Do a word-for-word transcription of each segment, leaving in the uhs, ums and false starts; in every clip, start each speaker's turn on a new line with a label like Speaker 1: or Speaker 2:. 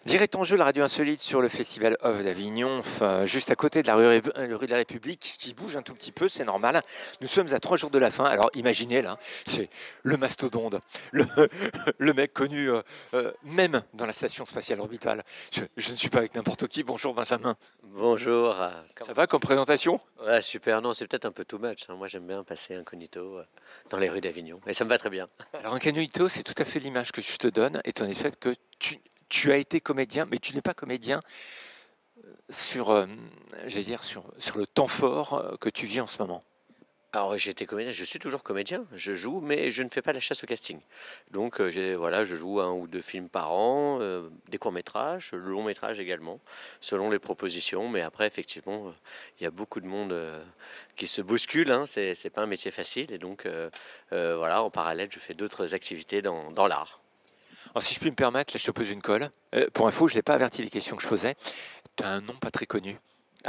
Speaker 1: Direct en jeu, la radio insolite sur le Festival Off d'Avignon, enfin, juste à côté de la rue, la rue de la République, qui bouge un tout petit peu, c'est normal. Nous sommes à trois jours de la fin. Alors imaginez là, c'est le mastodonte, le, le mec connu euh, euh, même dans la station spatiale orbitale. Je, je ne suis pas avec n'importe qui. Bonjour Benjamin.
Speaker 2: Bonjour. euh,
Speaker 1: Ça
Speaker 2: comment-
Speaker 1: va comme présentation?
Speaker 2: Ouais, super. Non, c'est peut-être un peu too much, hein. Moi, j'aime bien passer incognito euh, dans les rues d'Avignon. Et ça me va très bien.
Speaker 1: Alors un canuito, c'est tout à fait l'image que je te donne, étant donné le fait que tu, tu as été comédien, mais tu n'es pas comédien sur, euh, j'allais dire, sur, sur le temps fort euh, que tu vis en ce moment.
Speaker 2: Alors, j'ai été comédien, je suis toujours comédien. Je joue, mais je ne fais pas la chasse au casting. Donc, euh, j'ai, voilà, je joue un ou deux films par an, euh, des courts-métrages, le long-métrage également, selon les propositions. Mais après, effectivement, euh, il y a beaucoup de monde euh, qui se bouscule, hein. C'est, c'est pas un métier facile. Et donc, euh, euh, voilà, en parallèle, je fais d'autres activités dans, dans l'art.
Speaker 1: Alors, si je puis me permettre, là, je te pose une colle. Euh, pour info, je n'ai pas averti des questions que je posais. Tu as un nom pas très connu.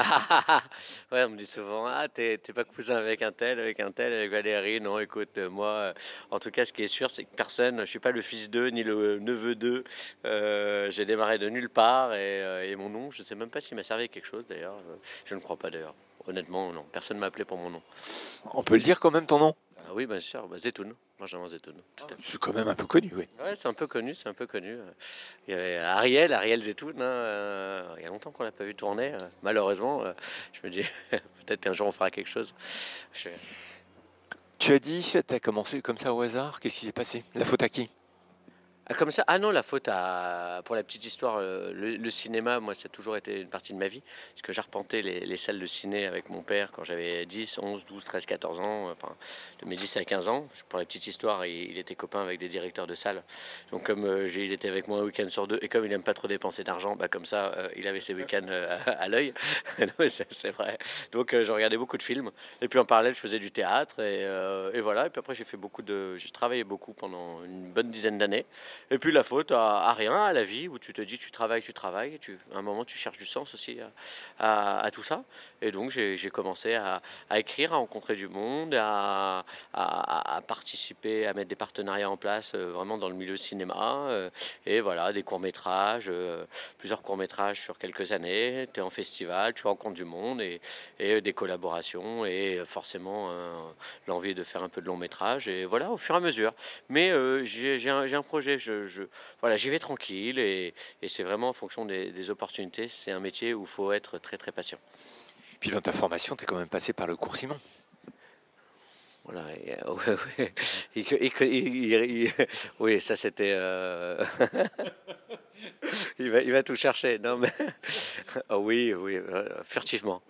Speaker 2: Ouais, on me dit souvent, ah, t'es t'es pas cousin avec un tel, avec un tel, avec Valérie. Non, écoute, euh, moi, euh, en tout cas, ce qui est sûr, c'est que personne, je suis pas le fils d'eux, ni le neveu d'eux. Euh, j'ai démarré de nulle part et, euh, et mon nom, je sais même pas s'il m'a servi à quelque chose d'ailleurs. Euh, Je ne crois pas d'ailleurs. Honnêtement, non, personne m'a appelé pour mon nom.
Speaker 1: On peut le dire quand même ton nom?
Speaker 2: Ah oui, bien sûr, bah, Zetoun, Benjamin Zetoun, tout à fait.
Speaker 1: C'est quand même un peu connu, oui.
Speaker 2: Ouais, c'est un peu connu, c'est un peu connu. euh. Il y avait Ariel, Ariel Zetoun, hein, euh, il y a longtemps qu'on l'a pas vu tourner, euh, malheureusement. euh, je me dis, peut-être qu'un jour on fera quelque chose. Je-
Speaker 1: Tu as dit, tu as commencé comme ça au hasard. Qu'est-ce qui s'est passé? La faute à qui?
Speaker 2: Ah, comme ça? Ah non, la faute à... Pour la petite histoire, euh, le, le cinéma, moi, ça a toujours été une partie de ma vie. Parce que j'arpentais les, les salles de ciné avec mon père quand j'avais dix, onze, douze, treize, quatorze ans. Enfin, de mes dix à quinze ans. Pour la petite histoire, il, il était copain avec des directeurs de salles. Donc, comme euh, j'ai- il était avec moi un week-end sur deux, et comme il aime pas trop dépenser d'argent, bah, comme ça, euh, il avait ses week-ends euh, à, à l'œil. Non, mais c'est c'est vrai. Donc, euh, je regardais beaucoup de films. Et puis, en parallèle, je faisais du théâtre. Et, euh, et voilà. Et puis après, j'ai fait beaucoup de... J'ai travaillé beaucoup pendant une bonne dizaine d'années. Et puis la faute à, à rien, à la vie, où tu te dis tu travailles, tu travailles, et tu, à un moment tu cherches du sens aussi à, à- à tout ça. Et donc j'ai j'ai commencé à, à écrire, à rencontrer du monde, à, à- à participer, à mettre des partenariats en place euh, vraiment dans le milieu cinéma. euh, et voilà, des courts-métrages, euh, plusieurs courts-métrages sur quelques années. Tu es en festival, tu rencontres du monde et, et des collaborations et forcément euh, l'envie de faire un peu de long-métrage. Et voilà, au fur et à mesure. Mais euh, j'ai j'ai un, j'ai un projet, je, je- voilà, j'y vais tranquille et, et c'est vraiment en fonction des, des opportunités. C'est un métier où il faut être très très patient.
Speaker 1: Puis dans ta formation, tu es quand même passé par le cours Simon.
Speaker 2: Voilà, et, euh, ouais, ouais. Il- il- il- il- il- oui, ça c'était. euh, il va, il va tout chercher. Non mais, ah oui, oui, euh, furtivement.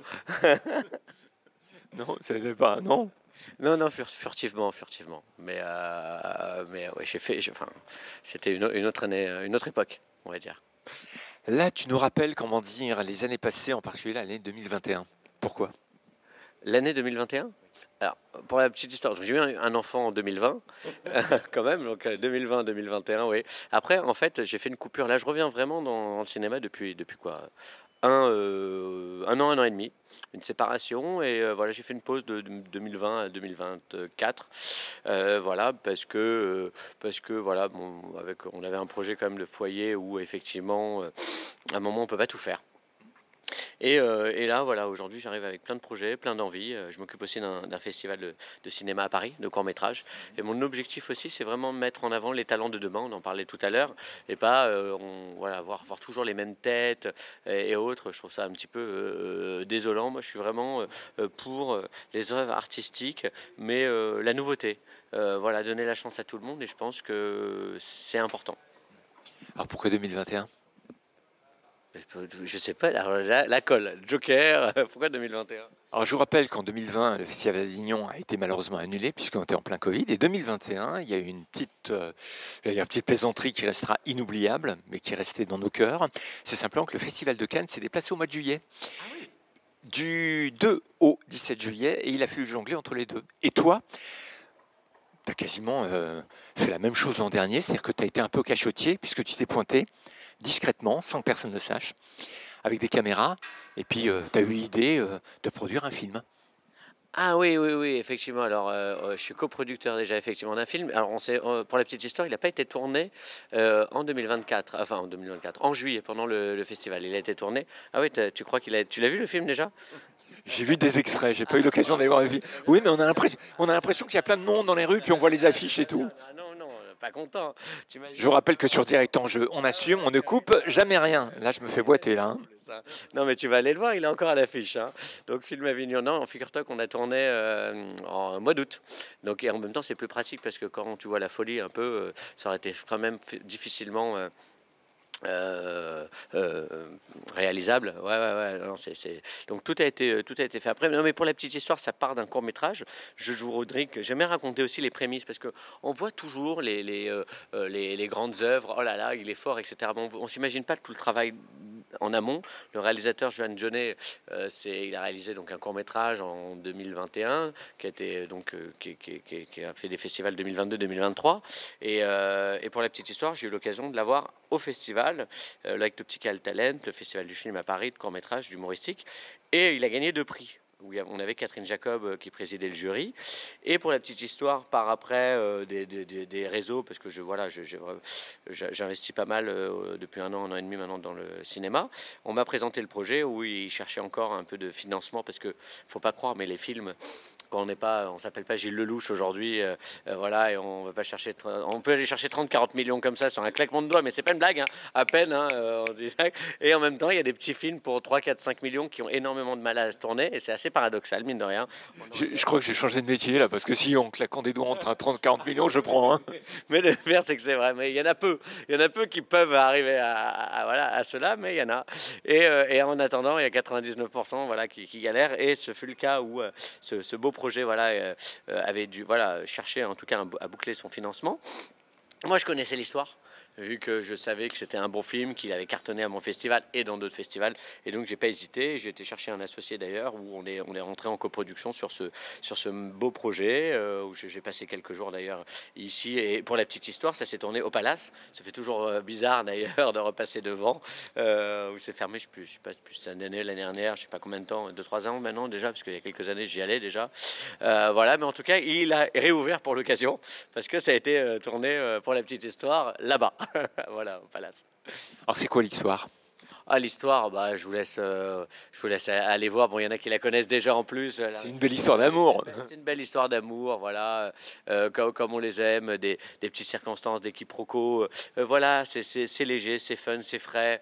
Speaker 1: Non, c'est pas. Non.
Speaker 2: Non, non, fur- furtivement, furtivement. Mais, euh, mais ouais, j'ai fait. j'ai- Enfin, c'était une, au- une autre année, une autre époque, on va dire.
Speaker 1: Là, tu nous rappelles, comment dire, les années passées, en particulier l'année deux mille vingt et un. Pourquoi?
Speaker 2: L'année deux mille vingt et un? Alors, pour la petite histoire, j'ai eu un, un enfant en deux mille vingt, quand même, donc euh, deux mille vingt, deux mille vingt et un, oui. Après, en fait, j'ai fait une coupure. Là, je reviens vraiment dans, dans le cinéma depuis, depuis quoi? Un, euh, un an, un an et demi, une séparation, et euh, voilà, j'ai fait une pause de, de deux mille vingt à deux mille vingt-quatre, euh, voilà, parce que, euh, parce que voilà, bon, avec, on avait un projet quand même de foyer où effectivement, euh, à un moment, on peut pas tout faire. Et, euh, et là, voilà, aujourd'hui, j'arrive avec plein de projets, plein d'envies. Euh, Je m'occupe aussi d'un d'un festival de, de cinéma à Paris, de court-métrage. Et mon objectif aussi, c'est vraiment de mettre en avant les talents de demain, on en parlait tout à l'heure, et pas euh, on- voilà, voir, voir toujours les mêmes têtes et, et autres. Je trouve ça un petit peu euh, désolant. Moi, je suis vraiment euh, pour euh, les œuvres artistiques, mais euh, la nouveauté. Euh, voilà, donner la chance à tout le monde, et je pense que c'est important.
Speaker 1: Alors pourquoi deux mille vingt et un?
Speaker 2: Je sais pas, la, la, la colle, Joker, pourquoi deux mille vingt et un?
Speaker 1: Alors je vous rappelle qu'en deux mille vingt, le Festival d'Avignon a été malheureusement annulé puisqu'on était en plein Covid. Et deux mille vingt et un, il y a eu une petite, euh, j'allais dire une petite plaisanterie qui restera inoubliable, mais qui est restée dans nos cœurs. C'est simplement que le Festival de Cannes s'est déplacé au mois de juillet,
Speaker 2: Ah oui.
Speaker 1: du deux au dix-sept juillet, et il a fallu jongler entre les deux. Et toi, tu as quasiment euh, fait la même chose l'an dernier, c'est-à-dire que tu as été un peu cachotier puisque tu t'es pointé discrètement, sans que personne ne sache, avec des caméras, et puis tu as eu l'idée euh, de produire un film.
Speaker 2: Ah oui, oui, oui, effectivement. Alors, euh, euh, je suis coproducteur déjà effectivement d'un film. Alors, on sait, euh, pour la petite histoire, il n'a pas été tourné euh, en deux mille vingt-quatre, enfin en deux mille vingt-quatre, en juillet pendant le, le festival. Il a été tourné. Ah oui, t'as- tu crois qu'il a, tu l'as vu le film déjà?
Speaker 1: J'ai vu des extraits, j'ai pas eu
Speaker 2: Ah,
Speaker 1: l'occasion d'aller voir le film.
Speaker 2: très bien.
Speaker 1: Oui, mais on a l'impression, on a l'impression qu'il y a plein de monde dans les rues, puis on voit les affiches et tout.
Speaker 2: Ah non, non, pas content.
Speaker 1: Je vous
Speaker 2: T'imagines?
Speaker 1: rappelle que sur Direct en jeu, on assume, on ne coupe jamais rien. Là, je me fais boiter là, hein.
Speaker 2: Ça. Non, mais tu vas aller le voir, il est encore à l'affiche, hein. Donc, film Avignon. Non, figure-toi qu'on a tourné euh, en mois d'août. Donc, et en même temps, c'est plus pratique parce que quand tu vois la folie un peu, euh, ça aurait été quand même fait- difficilement. euh, euh, euh, réalisable. Ouais, ouais, ouais. Non, c'est, c'est... Donc tout a été, tout a été fait après. Non, mais pour la petite histoire, ça part d'un court métrage. Je joue Rodrigue. J'aime bien raconter aussi les prémices parce que on voit toujours les, les, euh, euh, les, les grandes œuvres. Oh là là, il est fort, et cetera. Bon, on s'imagine pas tout le travail en amont. Le réalisateur Johan Jeunet, euh, c'est, il a réalisé donc un court métrage en deux mille vingt et un qui a été donc euh, qui, qui, qui, qui a fait des festivals deux mille vingt-deux deux mille vingt-trois. Et, euh, et pour la petite histoire, j'ai eu l'occasion de l'avoir au festival, euh, l'Actoptical Talent, le festival du film à Paris de court métrage humoristique, et il a gagné deux prix. On avait Catherine Jacob euh, qui présidait le jury. Et pour la petite histoire, par après euh, des, des, des, des réseaux, parce que je voilà, je- je- j'investis pas mal euh, depuis un an, un an et demi maintenant dans le cinéma. On m'a présenté le projet où il cherchait encore un peu de financement parce que faut pas croire, mais les films quand on n'est pas, on s'appelle pas Gilles Lelouch aujourd'hui, euh, euh, voilà, et on va pas chercher, on peut aller chercher trente quarante millions comme ça sur un claquement de doigts, mais c'est pas une blague, hein, à peine, hein, euh, on dit- et en même temps, il y a des petits films pour trois quatre cinq millions qui ont énormément de mal à se tourner, et c'est assez paradoxal, mine de rien. On
Speaker 1: Je,
Speaker 2: aurait-
Speaker 1: je crois que j'ai changé de métier là, parce que si en claquant des doigts entre trente quarante millions, je prends, hein.
Speaker 2: Mais le pire, c'est que c'est vrai, mais il y en a peu, il y en a peu qui peuvent arriver à, à- à- voilà, à cela, mais il y en a. Et, euh, et en attendant, il y a quatre-vingt-dix-neuf pour cent voilà, qui, qui galèrent, et ce fut le cas où euh, ce, ce beau projet voilà, euh, euh, avait dû voilà, chercher en tout cas à boucler son financement. Moi, je connaissais l'histoire, vu que je savais que c'était un bon film, qu'il avait cartonné à mon festival et dans d'autres festivals. Et donc, j'ai pas hésité. J'ai été chercher un associé d'ailleurs, où on est, on est rentré en coproduction sur ce, sur ce beau projet, euh, où j'ai passé quelques jours d'ailleurs ici. Et pour la petite histoire, ça s'est tourné au Palace. Ça fait toujours euh, bizarre d'ailleurs de repasser devant, euh, où c'est fermé, je sais plus, je sais pas, plus cette année, l'année dernière, je sais pas combien de temps, deux, trois ans maintenant déjà, parce qu'il y a quelques années, j'y allais déjà. Euh, voilà, mais en tout cas, il a réouvert pour l'occasion parce que ça a été euh, tourné euh, pour la petite histoire là-bas. Voilà, au Palace.
Speaker 1: Alors c'est quoi l'histoire?
Speaker 2: Ah, l'histoire, bah, je vous laisse, euh, je vous laisse aller voir. Bon, il y en a qui la connaissent déjà en plus. euh, la-
Speaker 1: C'est une belle histoire d'amour.
Speaker 2: C'est une, c'est une belle histoire d'amour, voilà, euh, comme, comme on les aime, des, des petites circonstances, des quiproquos. euh, voilà, c'est c'est- c'est léger, c'est fun, c'est frais.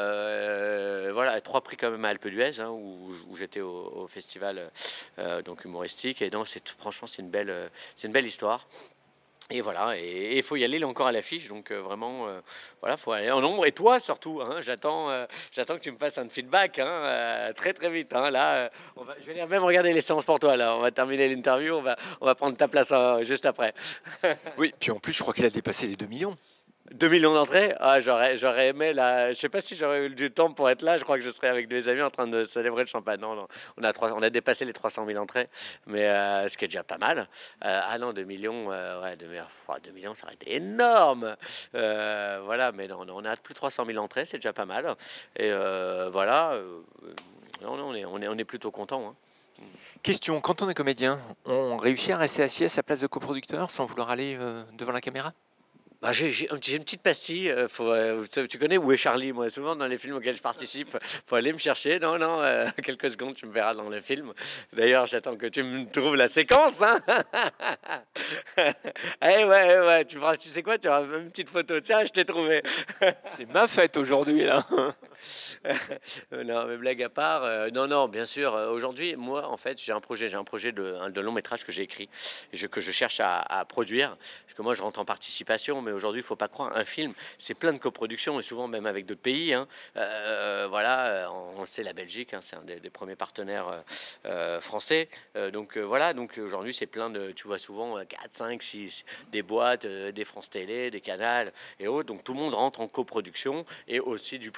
Speaker 2: Euh, voilà, trois prix quand même à Alpe d'Huez, hein, où, où j'étais au, au festival euh, donc humoristique. Et donc, c'est franchement, c'est une belle, euh, c'est une belle histoire. Et voilà, et il faut y aller, il est encore à l'affiche, donc euh, vraiment, euh, voilà, faut aller en nombre. Et toi surtout, hein, j'attends, euh, j'attends que tu me fasses un feedback, hein, euh, très très vite. Hein, là, euh, on va, je vais venir même regarder les séances pour toi. Là, on va terminer l'interview, on va, on va prendre ta place euh, juste après.
Speaker 1: Oui, puis en plus, je crois qu'il a dépassé les deux millions.
Speaker 2: Deux millions d'entrées, ah, j'aurais, j'aurais aimé là. Je sais pas si j'aurais eu du temps pour être là. Je crois que je serais avec mes amis en train de célébrer le champagne. Non, non, on a trois, on a dépassé les trois cent mille entrées, mais euh, ce qui est déjà pas mal. Euh, ah non, deux millions, euh, ouais, deux, oh, deux millions, ça aurait été énorme. Euh, voilà, mais non, on a plus de trois cent mille entrées, c'est déjà pas mal. Et euh, voilà, euh, non, non, on est, on est, on est plutôt content. Hein.
Speaker 1: Question, quand on est comédien, on réussit à rester assis à sa place de coproducteur sans vouloir aller euh, devant la caméra?
Speaker 2: Bah, j'ai j'ai un petit- j'ai une petite pastille. euh, faut, euh, tu tu connais Où est Charlie? Moi, souvent dans les films auxquels je participe, faut aller me chercher. Non, non, euh, quelques secondes, tu me verras dans le film. D'ailleurs, j'attends que tu me trouves la séquence. Hein. Eh ouais, eh ouais, tu, feras- tu sais quoi? Tu auras une petite photo. Tiens, je t'ai trouvé.
Speaker 1: C'est ma fête aujourd'hui là.
Speaker 2: Euh, non, mais blague à part, euh, non, non, bien sûr. euh, Aujourd'hui, moi, en fait, j'ai un projet, j'ai un projet de, un- de long métrage que j'ai écrit et je- que je cherche à, à produire. Parce que moi, je rentre en participation, mais aujourd'hui, il faut pas croire, un film, c'est plein de coproductions et souvent même avec d'autres pays. Hein. Euh, voilà, euh, on, on le sait, la Belgique, hein, c'est un des, des premiers partenaires euh, euh, français. Euh, donc euh, voilà, donc aujourd'hui, c'est plein de, tu vois souvent euh, quatre, cinq, six, des boîtes, euh, des France Télé, des canals et autres. Donc tout le monde rentre en coproduction et aussi du privé comme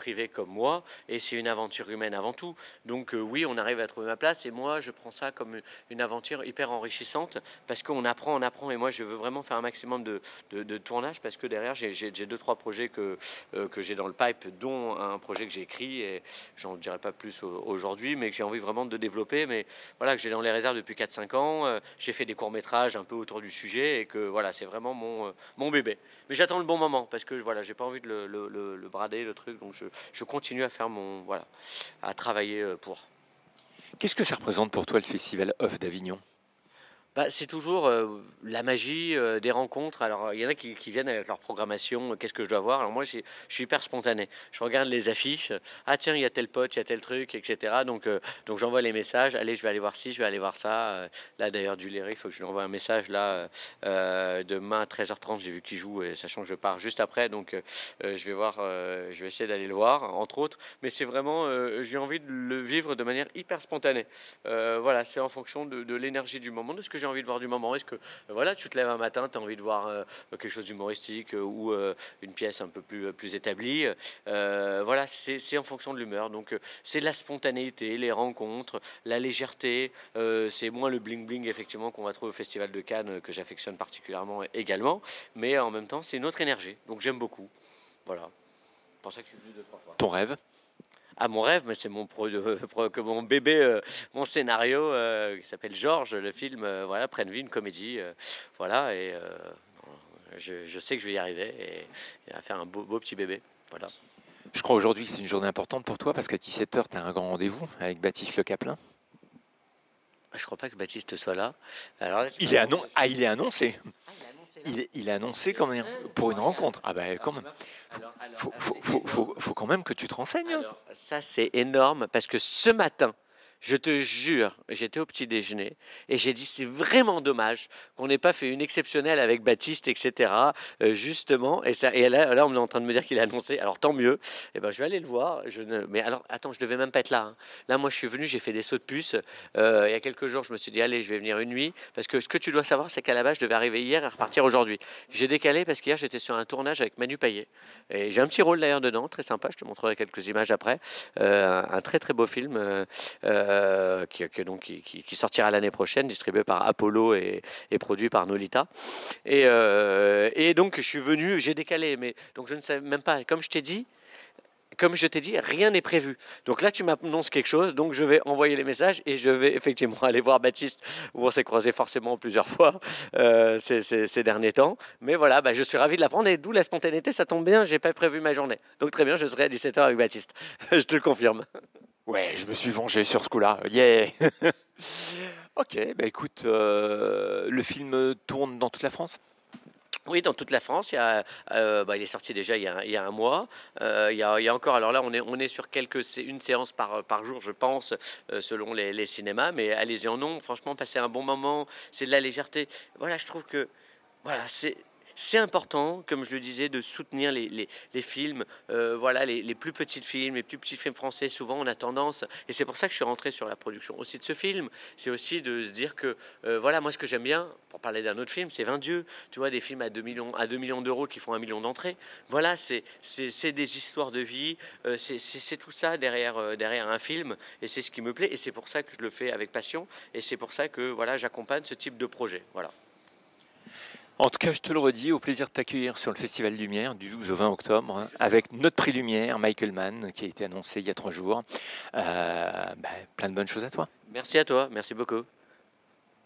Speaker 2: moi, et c'est une aventure humaine avant tout. Donc euh, oui, on arrive à trouver ma place, et moi, je prends ça comme une aventure hyper enrichissante, parce qu'on apprend, on apprend, et moi, je veux vraiment faire un maximum de, de, de tournage, parce que derrière, j'ai j'ai- j'ai deux, trois projets que, euh, que j'ai dans le pipe, dont un projet que j'ai écrit, et j'en dirai pas plus au- aujourd'hui, mais que j'ai envie vraiment de développer, mais voilà, que j'ai dans les réserves depuis quatre cinq ans. Euh, j'ai fait des courts-métrages un peu autour du sujet, et que voilà, c'est vraiment mon, euh, mon bébé. Mais j'attends le bon moment, parce que voilà, j'ai pas envie de le, le, le- le brader, le truc, donc je, je continue à faire mon, voilà, à travailler euh, pour.
Speaker 1: Qu'est-ce que ça représente pour toi le Festival Off d'Avignon?
Speaker 2: Bah, c'est toujours euh, la magie euh, des rencontres. Alors, il y en a qui, qui viennent avec leur programmation, euh, qu'est-ce que je dois voir. Alors, moi, j'ai- je suis hyper spontané. Je regarde les affiches. euh, Ah, tiens, il y a tel pote, il y a tel truc, et cetera. Donc, euh, donc j'envoie les messages. Allez, je vais aller voir ci, je vais aller voir ça. Euh, là, d'ailleurs, du Léry, il faut que je lui envoie un message là, euh, euh, demain à treize heures trente. J'ai vu qu'il joue, et sachant que je pars juste après. Donc, euh, euh, je vais voir, euh, je vais essayer d'aller le voir, entre autres. Mais c'est vraiment, euh, j'ai envie de le vivre de manière hyper spontanée. Euh, voilà, c'est en fonction de, de l'énergie du moment, de ce que j'ai envie de voir du moment. Est-ce que euh, voilà, tu te lèves un matin, tu as envie de voir euh, quelque chose d'humoristique euh, ou euh, une pièce un peu plus, euh, plus établie. Euh, voilà, c'est c'est en fonction de l'humeur. Donc euh, c'est de la spontanéité, les rencontres, la légèreté. Euh, c'est moins le bling bling effectivement qu'on va trouver au Festival de Cannes, euh, que j'affectionne particulièrement également. Mais en même temps, c'est une autre énergie. Donc j'aime beaucoup. Voilà. C'est pour ça que je suis venu deux, trois fois.
Speaker 1: Ton rêve?
Speaker 2: Ah, mon rêve, mais c'est mon pro, euh, pro- que mon bébé, euh, mon scénario euh, qui s'appelle Georges, le film, euh, voilà, prenne vie, une comédie, euh, voilà, et euh, je, je sais que je vais y arriver et, et à faire un beau, beau petit bébé, voilà.
Speaker 1: Je crois aujourd'hui que c'est une journée importante pour toi parce qu'à dix-sept heures, tu as un grand rendez-vous avec Baptiste Le Caplin.
Speaker 2: Ah, je crois pas que Baptiste soit là. Alors là, tu
Speaker 1: Il est,
Speaker 2: m'apprends
Speaker 1: annon-
Speaker 2: des
Speaker 1: ah,
Speaker 2: choses.
Speaker 1: il est annoncé.
Speaker 2: Ah, il a annoncé là?
Speaker 1: Il est, il est annoncé
Speaker 2: C'est
Speaker 1: comme un- pour une
Speaker 2: incroyable.
Speaker 1: rencontre. Ah ben
Speaker 2: Alors,
Speaker 1: quand
Speaker 2: tu
Speaker 1: même.
Speaker 2: m'apprends.
Speaker 1: Faut,
Speaker 2: Alors, alors,
Speaker 1: faut,
Speaker 2: là,
Speaker 1: faut,
Speaker 2: c'est
Speaker 1: faut, faut-
Speaker 2: énorme.
Speaker 1: faut quand même que tu te renseignes, hein.
Speaker 2: Alors, ça, c'est énorme parce que ce matin, je te jure, j'étais au petit déjeuner et j'ai dit c'est vraiment dommage qu'on n'ait pas fait une exceptionnelle avec Baptiste, et cetera. euh, justement, et, ça, et là, là, on est en train de me dire qu'il a annoncé. Alors tant mieux. Et ben, je vais aller le voir. Je ne, mais alors, attends, je devais même pas être là, hein. Là, moi, je suis venu, j'ai fait des sauts de puce. Euh, il y a quelques jours, je me suis dit allez, je vais venir une nuit parce que ce que tu dois savoir, c'est qu'à la base, je devais arriver hier et repartir aujourd'hui. J'ai décalé parce qu'hier, j'étais sur un tournage avec Manu Payet et j'ai un petit rôle d'ailleurs dedans, très sympa. Je te montrerai quelques images après. Euh, un très très beau film euh, euh, qui, qui, donc, qui, qui- qui sortira l'année prochaine, distribué par Apollo et, et produit par Nolita. Et, euh, et donc je suis venu, j'ai décalé, mais donc je ne savais même pas. Comme je t'ai dit, comme je t'ai dit, rien n'est prévu. Donc là, tu m'annonces quelque chose, donc je vais envoyer les messages et je vais effectivement aller voir Baptiste, où on s'est croisé forcément plusieurs fois euh, ces, ces- ces derniers temps. Mais voilà, bah, je suis ravi de l'apprendre et d'où la spontanéité, ça tombe bien, j'ai pas prévu ma journée. Donc très bien, je serai à dix-sept heures avec Baptiste. Je te le confirme.
Speaker 1: Ouais, je me suis vengé sur ce coup-là. Yeah. Ok, bah écoute, euh, le film tourne dans toute la France.
Speaker 2: Oui, dans toute la France, il, y a, euh, bah, il est sorti déjà il y a, il y a un mois. Euh, il, y a, il y a encore, alors là, on est, on est sur quelques, sé- une séance par, par jour, je pense, euh, selon les, les cinémas. Mais allez-y en nombre, franchement, passez un bon moment. C'est de la légèreté. Voilà, je trouve que voilà, c'est c'est important, comme je le disais, de soutenir les, les- les films, euh, voilà, les, les plus petits films, les plus petits films français. Souvent, on a tendance, et c'est pour ça que je suis rentré sur la production aussi de ce film, c'est aussi de se dire que, euh, voilà, moi, ce que j'aime bien, pour parler d'un autre film, c'est vingt Dieu. Tu vois, des films à deux millions, à deux millions d'euros qui font un million d'entrées. Voilà, c'est c'est- c'est des histoires de vie, euh, c'est c'est- c'est tout ça derrière, euh, derrière un film, et c'est ce qui me plaît, et c'est pour ça que je le fais avec passion, et c'est pour ça que, voilà, j'accompagne ce type de projet. Voilà.
Speaker 1: En tout cas, je te le redis, au plaisir de t'accueillir sur le Festival Lumière du douze au vingt octobre, hein, avec notre prix Lumière, Michael Mann, qui a été annoncé il y a trois jours. Euh, bah, plein de bonnes choses à toi.
Speaker 2: Merci à toi, merci beaucoup.